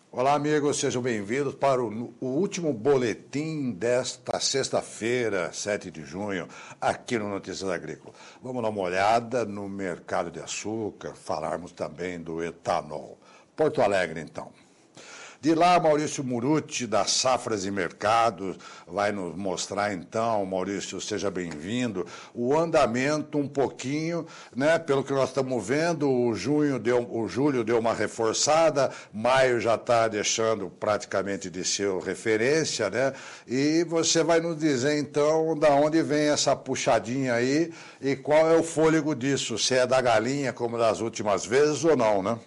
Olá, amigos, sejam bem-vindos para o último boletim desta sexta-feira, 7 de junho, aqui no Notícias Agrícolas. Vamos dar uma olhada no mercado de açúcar, falarmos também do etanol. Porto Alegre, então. De lá, Maurício Muruti, da Safras e Mercados, vai nos mostrar, então, Maurício, seja bem-vindo, o andamento um pouquinho, né, pelo que nós estamos vendo, o julho deu uma reforçada, maio já está deixando praticamente de ser referência, né, e você vai nos dizer, então, da onde vem essa puxadinha aí e qual é o fôlego disso, se é da galinha, como das últimas vezes ou não, né?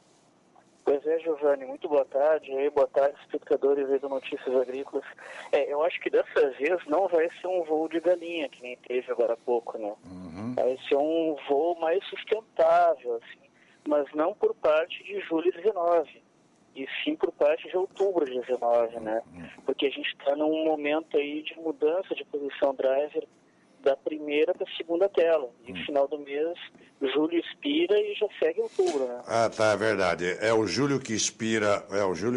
Pois é, Giovanni, muito boa tarde. Boa tarde, espectadores aí do Notícias Agrícolas. Eu acho que dessa vez não vai ser um voo de galinha, que nem teve agora há pouco, né? Vai ser um voo mais sustentável, assim, mas não por parte de julho 19, e sim por parte de outubro de 19, né? Porque a gente está num momento aí de mudança de posição driver da primeira para a segunda tela. E no final do mês, julho expira e já segue outubro, né? Ah, tá, é verdade. É o julho que expira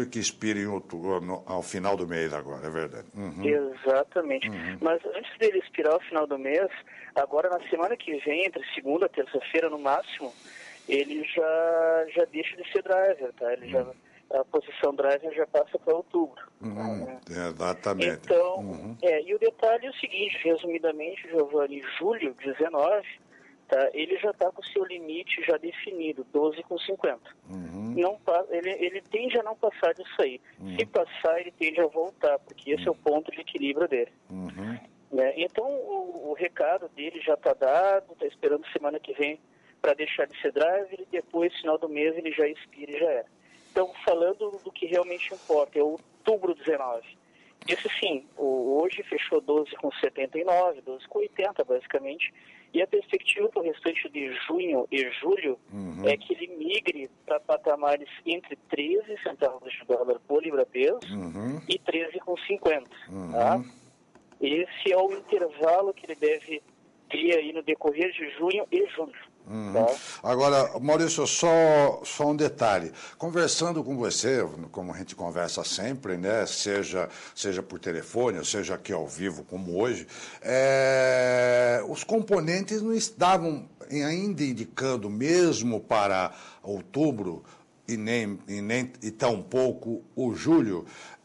em outubro, ao final do mês agora, é verdade. Exatamente. Mas antes dele expirar ao final do mês, agora na semana que vem, entre segunda e terça-feira no máximo, ele já deixa de ser driver, tá? A posição driver já passa para outubro. Exatamente. Então, e o detalhe é o seguinte, resumidamente, Giovanni, julho 19, tá, ele já está com o seu limite já definido, 12,50. Não, ele tende a não passar disso aí. Se passar, ele tende a voltar, porque esse é o ponto de equilíbrio dele. Então, o recado dele já está dado, está esperando semana que vem para deixar de ser driver, e depois, final do mês, ele já expira e já era. Então, falando do que realmente importa, é outubro 19. Esse sim, hoje fechou 12,79, 12,80 basicamente, e a perspectiva para o restante de junho e julho é que ele migre para patamares entre 13 centavos de dólar por libra-peso e 13,50. Tá? Esse é o intervalo que ele deve ter aí no decorrer de junho e julho. Agora, Maurício, só um detalhe. Conversando com você, como a gente conversa sempre, né, seja por telefone, ou seja aqui ao vivo, como hoje, os componentes não estavam ainda indicando, mesmo para outubro e tampouco o julho,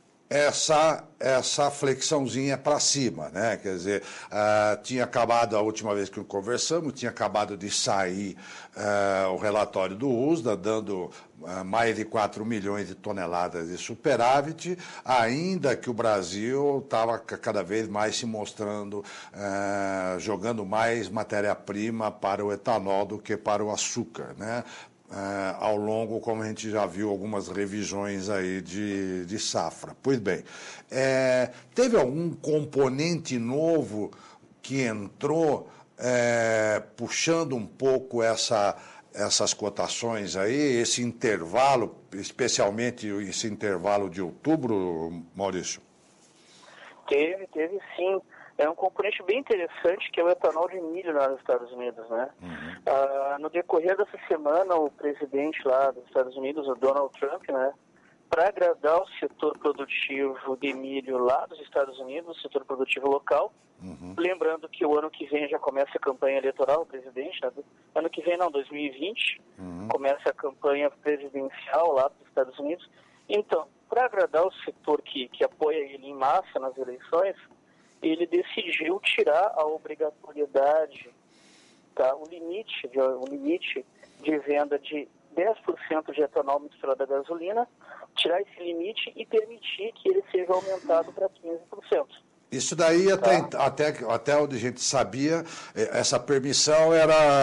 essa flexãozinha para cima, né? Quer dizer, tinha acabado, a última vez que conversamos, tinha acabado de sair o relatório do USDA, dando mais de 4 milhões de toneladas de superávit, ainda que o Brasil estava cada vez mais se mostrando, jogando mais matéria-prima para o etanol do que para o açúcar, né? Ao longo, como a gente já viu, algumas revisões aí de safra. Pois bem, teve algum componente novo que entrou puxando um pouco essas cotações aí, esse intervalo, especialmente esse intervalo de outubro, Maurício? Teve sim. É um componente bem interessante, que é o etanol de milho lá nos Estados Unidos, né? No decorrer dessa semana, o presidente lá dos Estados Unidos, o Donald Trump, né, para agradar o setor produtivo de milho lá dos Estados Unidos, o setor produtivo local, lembrando que o ano que vem já começa a campanha eleitoral, o presidente, né? Ano que vem não, 2020, começa a campanha presidencial lá dos Estados Unidos. Então, para agradar o setor que apoia ele em massa nas eleições, ele decidiu tirar a obrigatoriedade, tá? o limite de venda de 10% de etanol misturado à gasolina, tirar esse limite e permitir que ele seja aumentado para 15%. Isso daí, até onde a gente sabia, essa permissão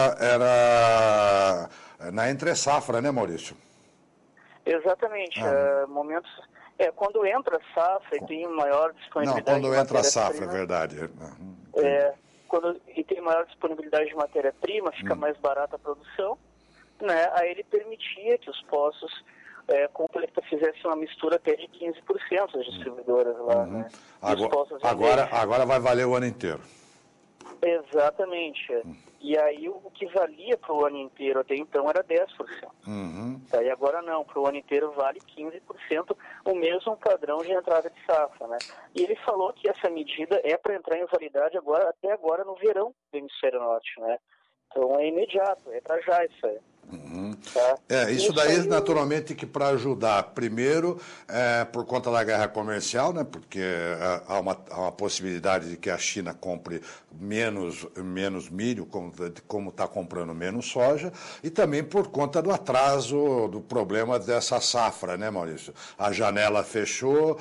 era na entre-safra, né, Maurício? Exatamente. Quando entra a safra e tem maior disponibilidade de matéria-prima... Não, quando entra a safra, é verdade. Quando tem maior disponibilidade de matéria-prima, fica mais barata a produção, né? Aí ele permitia que os poços fizessem uma mistura até de 15%, as distribuidoras lá, né? Agora vai valer o ano inteiro. Exatamente. E aí o que valia para o ano inteiro até então era 10%. Tá? E agora não, para o ano inteiro vale 15%, o mesmo padrão de entrada de safra, né? E ele falou que essa medida é para entrar em validade até agora no verão do Hemisfério Norte, né? Então é imediato, é para já isso aí. Tá? Isso daí, naturalmente, que para ajudar, primeiro, por conta da guerra comercial, né, porque há uma possibilidade de que a China compre menos milho, como está comprando menos soja, e também por conta do atraso, do problema dessa safra, né, Maurício? A janela fechou,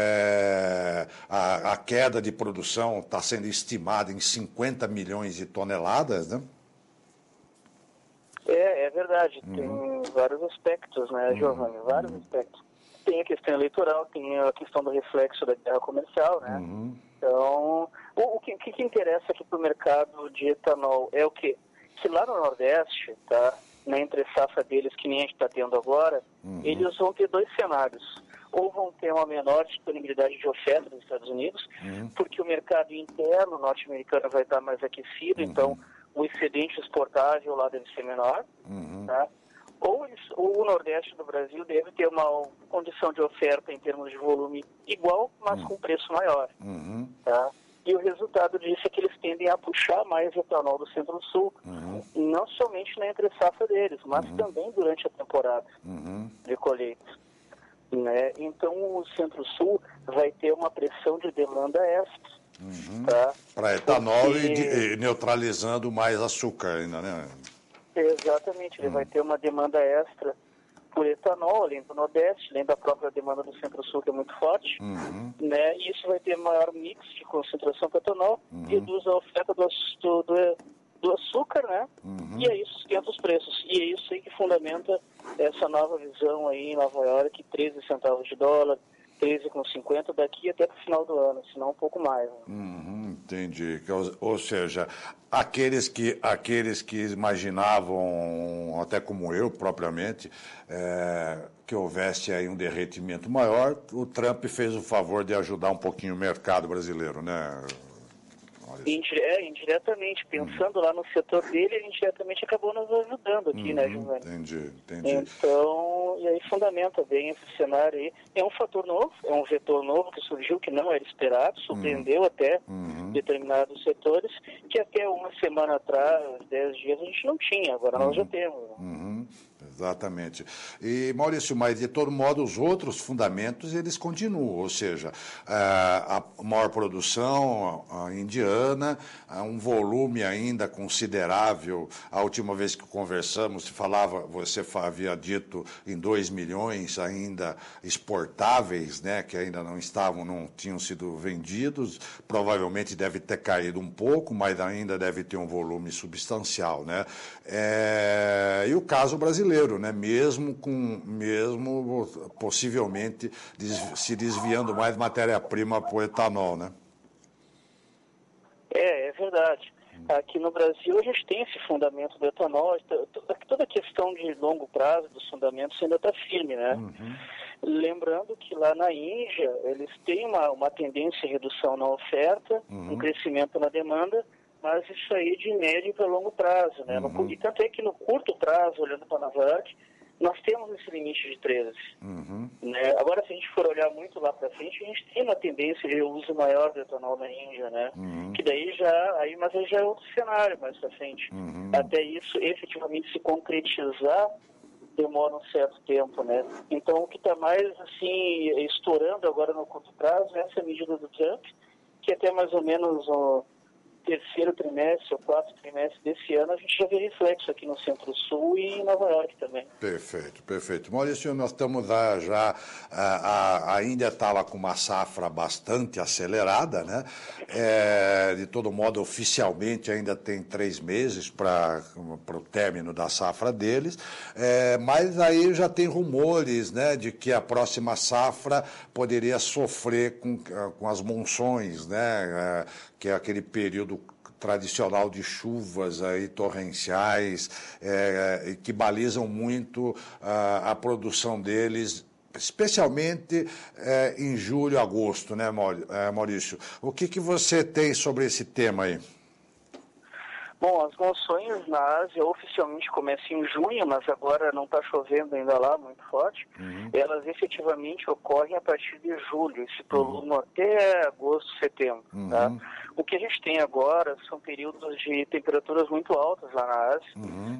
a queda de produção está sendo estimada em 50 milhões de toneladas, né? É verdade, tem vários aspectos, né, Giovanni, vários aspectos. Tem a questão eleitoral, tem a questão do reflexo da guerra comercial, né? Então, o que interessa aqui para o mercado de etanol é o quê? Que lá no Nordeste, tá, na entre-safra deles, que nem a gente está tendo agora, eles vão ter dois cenários. Ou vão ter uma menor disponibilidade de oferta dos Estados Unidos, porque o mercado interno norte-americano vai estar mais aquecido, então o excedente exportável lá deve ser menor, tá? Ou o Nordeste do Brasil deve ter uma condição de oferta em termos de volume igual, mas com preço maior, tá? E o resultado disso é que eles tendem a puxar mais etanol do Centro-Sul, não somente na entre-safra deles, mas também durante a temporada de colheita. Né? Então o Centro-Sul vai ter uma pressão de demanda extra. Tá? Para etanol e neutralizando mais açúcar ainda, né? Exatamente, ele vai ter uma demanda extra por etanol, além do Nordeste, além da própria demanda do Centro-Sul, que é muito forte, né? E isso vai ter maior mix de concentração para etanol, reduz a oferta do açúcar, né? E aí isso esquenta os preços. E é isso aí que fundamenta essa nova visão aí em Nova York, 13 centavos de dólar, 13,50 daqui até para o final do ano, se não um pouco mais. Né? Entendi. Ou seja, aqueles que imaginavam, até como eu propriamente, que houvesse aí um derretimento maior, o Trump fez o favor de ajudar um pouquinho o mercado brasileiro, né? Indiretamente, pensando lá no setor dele, ele indiretamente acabou nos ajudando aqui, né, Giovanni? Entendi. Então, e aí fundamenta bem esse cenário aí. É um fator novo, é um vetor novo que surgiu, que não era esperado, surpreendeu até determinados setores, que até uma semana atrás, 10 dias, a gente não tinha, agora nós já temos. Exatamente. E, Maurício, mas de todo modo os outros fundamentos eles continuam, ou seja, a maior produção indiana, um volume ainda considerável. A última vez que conversamos, você havia dito em 2 milhões ainda exportáveis, né, que ainda não tinham sido vendidos. Provavelmente deve ter caído um pouco, mas ainda deve ter um volume substancial, né? E o caso brasileiro, né? Mesmo possivelmente se desviando mais matéria-prima para o etanol, né? É verdade. Aqui no Brasil a gente tem esse fundamento do etanol, toda a questão de longo prazo dos fundamentos ainda está firme, né? Lembrando que lá na Índia eles têm uma tendência em redução na oferta, um crescimento na demanda, mas isso aí de médio para longo prazo, né? E tanto é que no curto prazo, olhando para Nova York, nós temos esse limite de 13. Né? Agora, se a gente for olhar muito lá para frente, a gente tem uma tendência de uso maior do etanol na Índia, né? Que daí mas aí já é outro cenário mais para frente. Até isso efetivamente se concretizar demora um certo tempo, né? Então, o que está mais, assim, estourando agora no curto prazo é essa medida do Trump, que até mais ou menos o terceiro trimestre ou quarto trimestre desse ano, a gente já vê reflexo aqui no Centro-Sul e em Nova York também. Perfeito. Maurício, nós estamos já a Índia estava com uma safra bastante acelerada, né? De todo modo, oficialmente ainda tem 3 meses para o término da safra deles, mas aí já tem rumores, né, de que a próxima safra poderia sofrer com as monções, né? Que é aquele período tradicional de chuvas aí, torrenciais, que balizam muito a produção deles, especialmente em julho, agosto, né, Maurício? O que você tem sobre esse tema aí? Bom, as monções na Ásia oficialmente começam em junho, mas agora não está chovendo ainda lá muito forte. Elas efetivamente ocorrem a partir de julho e se prolongam até agosto, setembro. Tá? O que a gente tem agora são períodos de temperaturas muito altas lá na Ásia,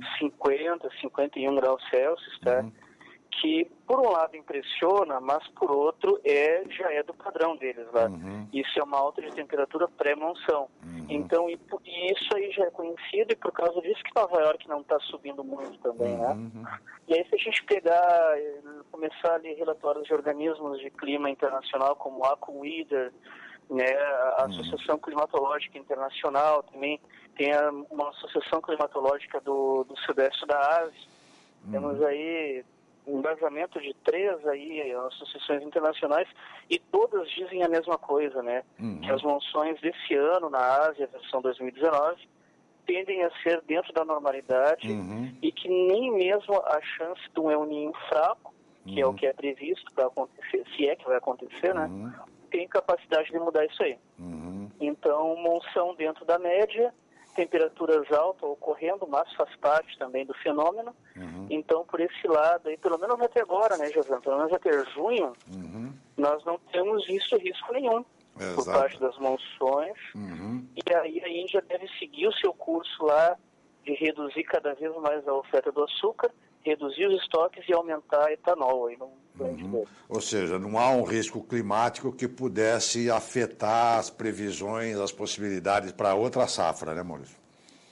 50, 51 graus Celsius, tá? Que por um lado impressiona, mas por outro já é do padrão deles lá. Isso é uma alta de temperatura pré-monção. Então, e isso aí já é conhecido, e por causa disso que Nova York não está subindo muito também, né? E aí, se a gente começar a ler relatórios de organismos de clima internacional, como a AccuWeather, né, a Associação Climatológica Internacional, também tem uma Associação Climatológica do Sudeste da Ásia. Temos aí um embasamento de 3 aí, associações internacionais, e todas dizem a mesma coisa, né? Que as monções desse ano na Ásia, versão 2019, tendem a ser dentro da normalidade e que nem mesmo a chance de um El Niño fraco, que é o que é previsto para acontecer, se é que vai acontecer, né? Tem capacidade de mudar isso aí. Então, monção dentro da média, temperaturas altas ocorrendo, mas faz parte também do fenômeno. Então, por esse lado, aí, pelo menos até agora, né, José? Pelo menos até junho, nós não temos visto risco nenhum por parte das monções. E aí a Índia deve seguir o seu curso lá de reduzir cada vez mais a oferta do açúcar, reduzir os estoques e aumentar etanol aí no plante dele. Ou seja, não há um risco climático que pudesse afetar as previsões, as possibilidades para outra safra, né, Maurício?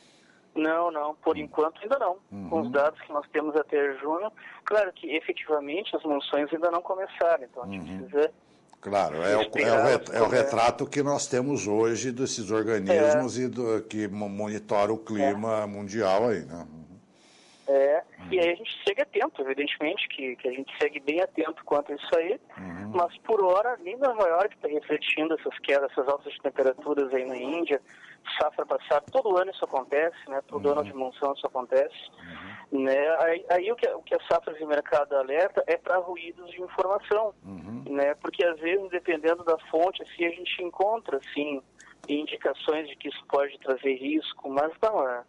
Não, por enquanto ainda não. Com os dados que nós temos até junho, claro que efetivamente as monções ainda não começaram, então a gente precisa... Claro, é o retrato que nós temos hoje desses organismos que monitoram o clima mundial aí, né? E aí a gente segue atento, evidentemente, que a gente segue bem atento quanto a isso aí, mas por hora nem Nova York está refletindo essas quedas, essas altas temperaturas aí na Índia, safra passada, todo ano isso acontece, né? Todo ano de monção isso acontece. Né? Aí o que a safra de mercado alerta é para ruídos de informação, né? Porque às vezes, dependendo da fonte, assim, a gente encontra assim, indicações de que isso pode trazer risco, mas não é.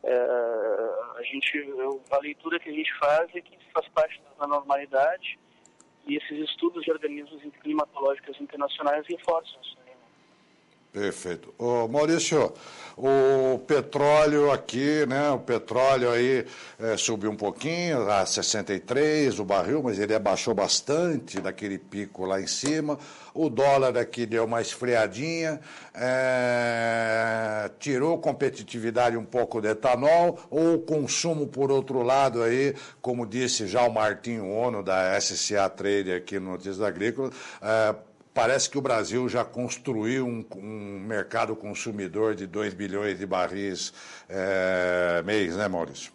A leitura que a gente faz é que isso faz parte da normalidade e esses estudos de organismos climatológicos internacionais reforçam isso. Perfeito. Ô, Maurício, o petróleo aqui, né? O petróleo aí subiu um pouquinho, a 63 o barril, mas ele abaixou bastante daquele pico lá em cima. O dólar aqui deu uma esfriadinha, tirou competitividade um pouco do etanol, ou o consumo, por outro lado, aí, como disse já o Martinho Ono, da SCA Trader aqui no Notícias Agrícolas, parece que o Brasil já construiu um mercado consumidor de 2 bilhões de barris mês, né, Maurício?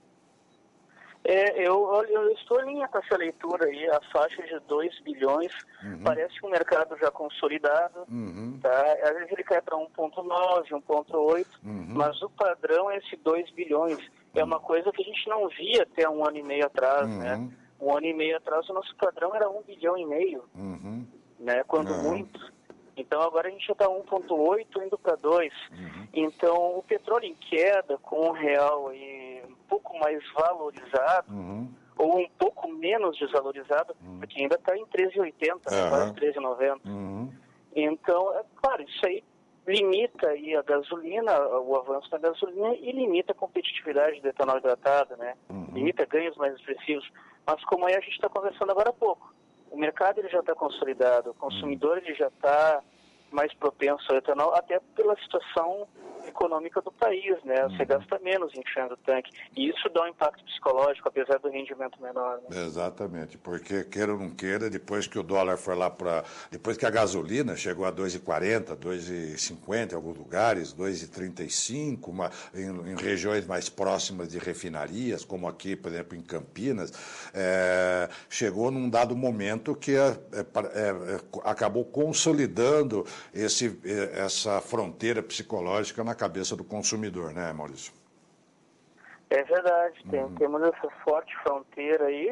Eu estou em linha com essa leitura aí, a faixa de 2 bilhões, parece um mercado já consolidado, tá? Às vezes ele cai para 1,9, 1,8, mas o padrão é esse 2 bilhões. É uma coisa que a gente não via até um ano e meio atrás, né? Um ano e meio atrás o nosso padrão era 1,5 bilhão, né? Quando muito. Então agora a gente já está 1,8 indo para 2. Então o petróleo em queda com o real aí um pouco mais valorizado ou um pouco menos desvalorizado, porque ainda está em 13,80, quase 13,90. Então, claro, isso aí limita aí a gasolina, o avanço da gasolina e limita a competitividade do etanol hidratado, né? Limita ganhos mais expressivos. Mas como aí a gente está conversando agora há pouco, o mercado ele já está consolidado, o consumidor ele já está mais propenso ao etanol, até pela situação econômica do país, né? Você gasta menos enchendo o tanque. E isso dá um impacto psicológico, apesar do rendimento menor. Né? Exatamente, porque queira ou não queira, depois que o dólar foi lá para... Depois que a gasolina chegou a 2,40, 2,50 em alguns lugares, 2,35, em regiões mais próximas de refinarias, como aqui, por exemplo, em Campinas, chegou num dado momento que acabou consolidando essa fronteira psicológica na cabeça do consumidor, né, Maurício? É verdade, temos essa forte fronteira aí,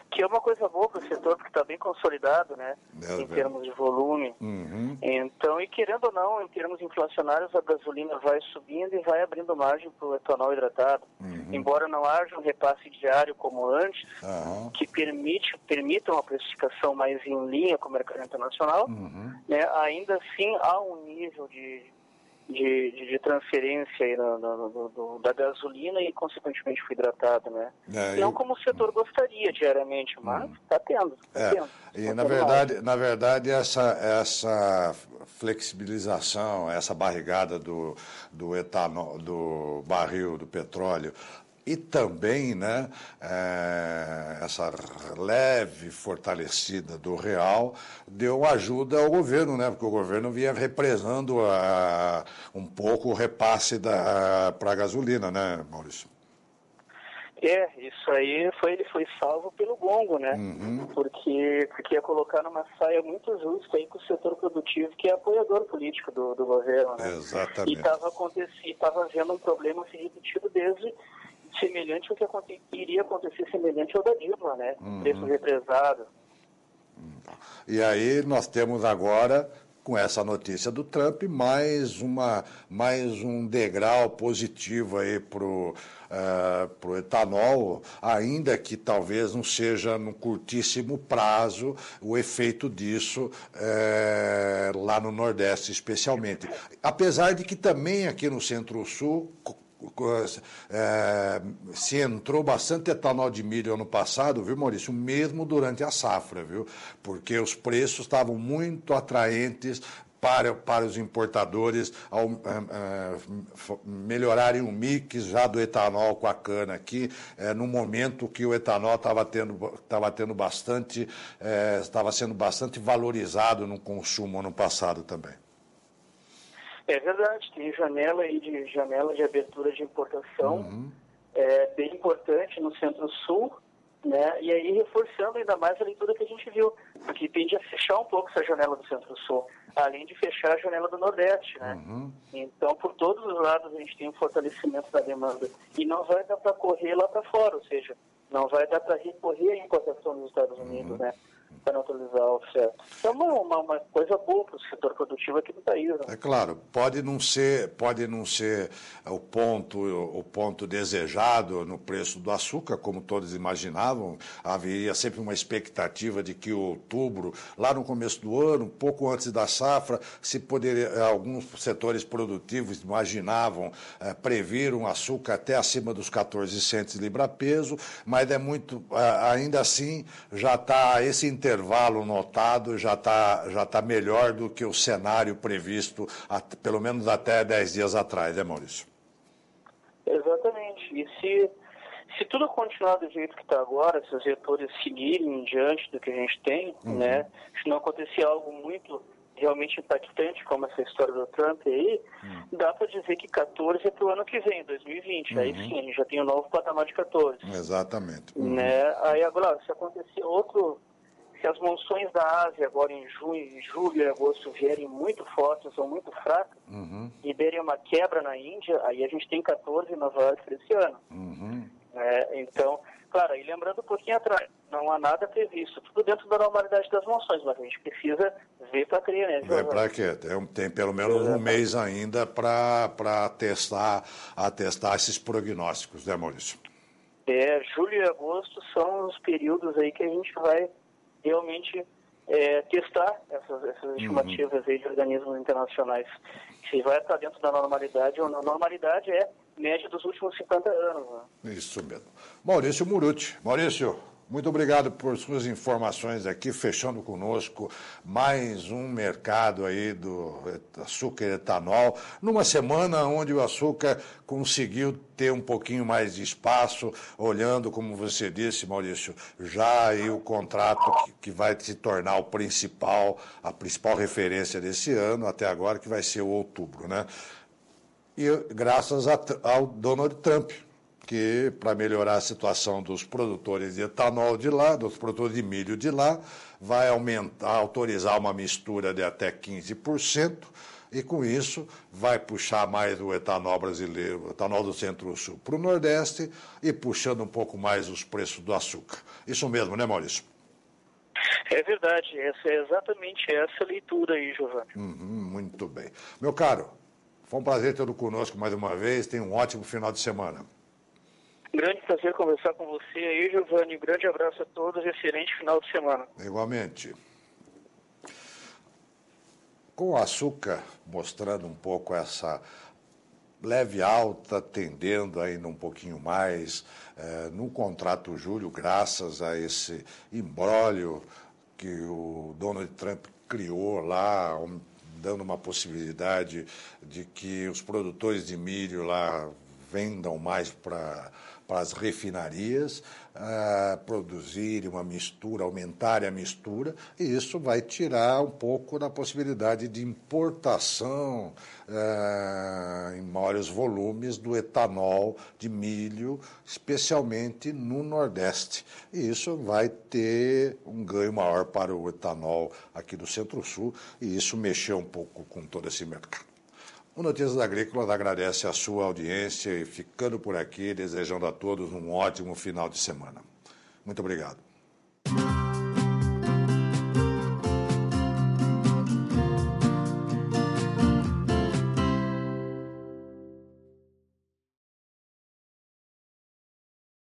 Que é uma coisa boa para o setor, porque está bem consolidado, né, em termos de volume. Então, e querendo ou não, em termos inflacionários, a gasolina vai subindo e vai abrindo margem para o etanol hidratado. Embora não haja um repasse diário como antes, que permita uma precificação mais em linha com o mercado internacional, né, ainda assim há um nível de transferência aí da gasolina e, consequentemente, o hidratado, né? Não como o setor gostaria diariamente, mas está tendo. E, na verdade, essa flexibilização, essa barrigada do etanol, do barril do petróleo, e também, né, essa leve fortalecida do real deu ajuda ao governo, né, porque o governo vinha represando um pouco o repasse para a gasolina, né, Maurício? Isso aí ele foi salvo pelo gongo, né? Porque ia colocar numa saia muito justa aí com o setor produtivo, que é apoiador político do governo, né? Exatamente. E estava havendo um problema se repetido desde semelhante ao que iria acontecer semelhante ao da Dilma, né? Preço represado. E aí nós temos agora, com essa notícia do Trump, mais um degrau positivo aí pro etanol, ainda que talvez não seja no curtíssimo prazo o efeito disso lá no Nordeste especialmente. Apesar de que também aqui no Centro-Sul se entrou bastante etanol de milho ano passado, viu, Maurício? Mesmo durante a safra, viu? Porque os preços estavam muito atraentes para os importadores ao melhorarem o mix já do etanol com a cana aqui, no momento que o etanol estava sendo bastante valorizado no consumo ano passado também. É verdade, tem janela de abertura de importação bem importante no Centro-Sul, né? E aí reforçando ainda mais a leitura que a gente viu, porque tende a fechar um pouco essa janela do Centro-Sul, além de fechar a janela do Nordeste, né? Então, por todos os lados a gente tem um fortalecimento da demanda e não vai dar para correr lá para fora, ou seja, não vai dar para recorrer à importação dos Estados Unidos, né? Para neutralizar a oferta. Então, uma coisa boa para o setor produtivo aqui do país. Né? É claro, pode não ser o ponto desejado no preço do açúcar, como todos imaginavam. Haveria sempre uma expectativa de que outubro, lá no começo do ano, pouco antes da safra, alguns setores produtivos imaginavam prever um açúcar até acima dos 14 centos libra-peso, mas ainda assim já está esse intervalo notado, já tá melhor do que o cenário previsto, pelo menos até 10 dias atrás, né, Maurício? Exatamente. E se tudo continuar do jeito que está agora, se os vetores seguirem diante do que a gente tem, né, se não acontecer algo muito realmente impactante, como essa história do Trump aí, dá para dizer que 14 é para o ano que vem, 2020. Aí sim, a gente já tem um novo patamar de 14. Exatamente. Né? Aí agora, se acontecer se as monções da Ásia agora em julho e agosto vierem muito fortes ou muito fracas, e derem uma quebra na Índia, aí a gente tem 14 em Nova York para esse ano. Então, claro, e lembrando um pouquinho atrás, não há nada previsto, tudo dentro da normalidade das monções, mas a gente precisa ver para crer, né? Ver para quê? Tem pelo menos um mês ainda para testar esses prognósticos, né, Maurício? Julho e agosto são os períodos aí que a gente vai realmente testar essas estimativas aí de organismos internacionais. Se vai estar dentro da normalidade ou não. Normalidade é média dos últimos 50 anos. Né? Isso mesmo. Maurício Murucci. Maurício, muito obrigado por suas informações aqui, fechando conosco mais um mercado aí do açúcar e etanol, numa semana onde o açúcar conseguiu ter um pouquinho mais de espaço, olhando, como você disse, Maurício, já aí o contrato que vai se tornar a principal referência desse ano, até agora, que vai ser o outubro, né? E graças ao Donald Trump, que, para melhorar a situação dos produtores de etanol de lá, dos produtores de milho de lá, vai autorizar uma mistura de até 15%, E com isso vai puxar mais o etanol brasileiro, o etanol do Centro-Sul para o Nordeste e puxando um pouco mais os preços do açúcar. Isso mesmo, né, Maurício? É verdade, essa é exatamente essa leitura aí, Giovanni. Muito bem. Meu caro, foi um prazer tê-lo conosco mais uma vez. Tenha um ótimo final de semana. Grande prazer conversar com você aí, Giovanni. Um grande abraço a todos e excelente final de semana. Igualmente. Com o açúcar mostrando um pouco essa leve alta, tendendo ainda um pouquinho mais, no contrato Júlio, graças a esse imbróglio que o Donald Trump criou lá, dando uma possibilidade de que os produtores de milho lá vendam mais para as refinarias, produzirem uma mistura, aumentarem a mistura, e isso vai tirar um pouco da possibilidade de importação em maiores volumes do etanol de milho, especialmente no Nordeste. E isso vai ter um ganho maior para o etanol aqui do Centro-Sul, e isso mexeu um pouco com todo esse mercado. O Notícias Agrícolas agradece a sua audiência e ficando por aqui, desejando a todos um ótimo final de semana. Muito obrigado.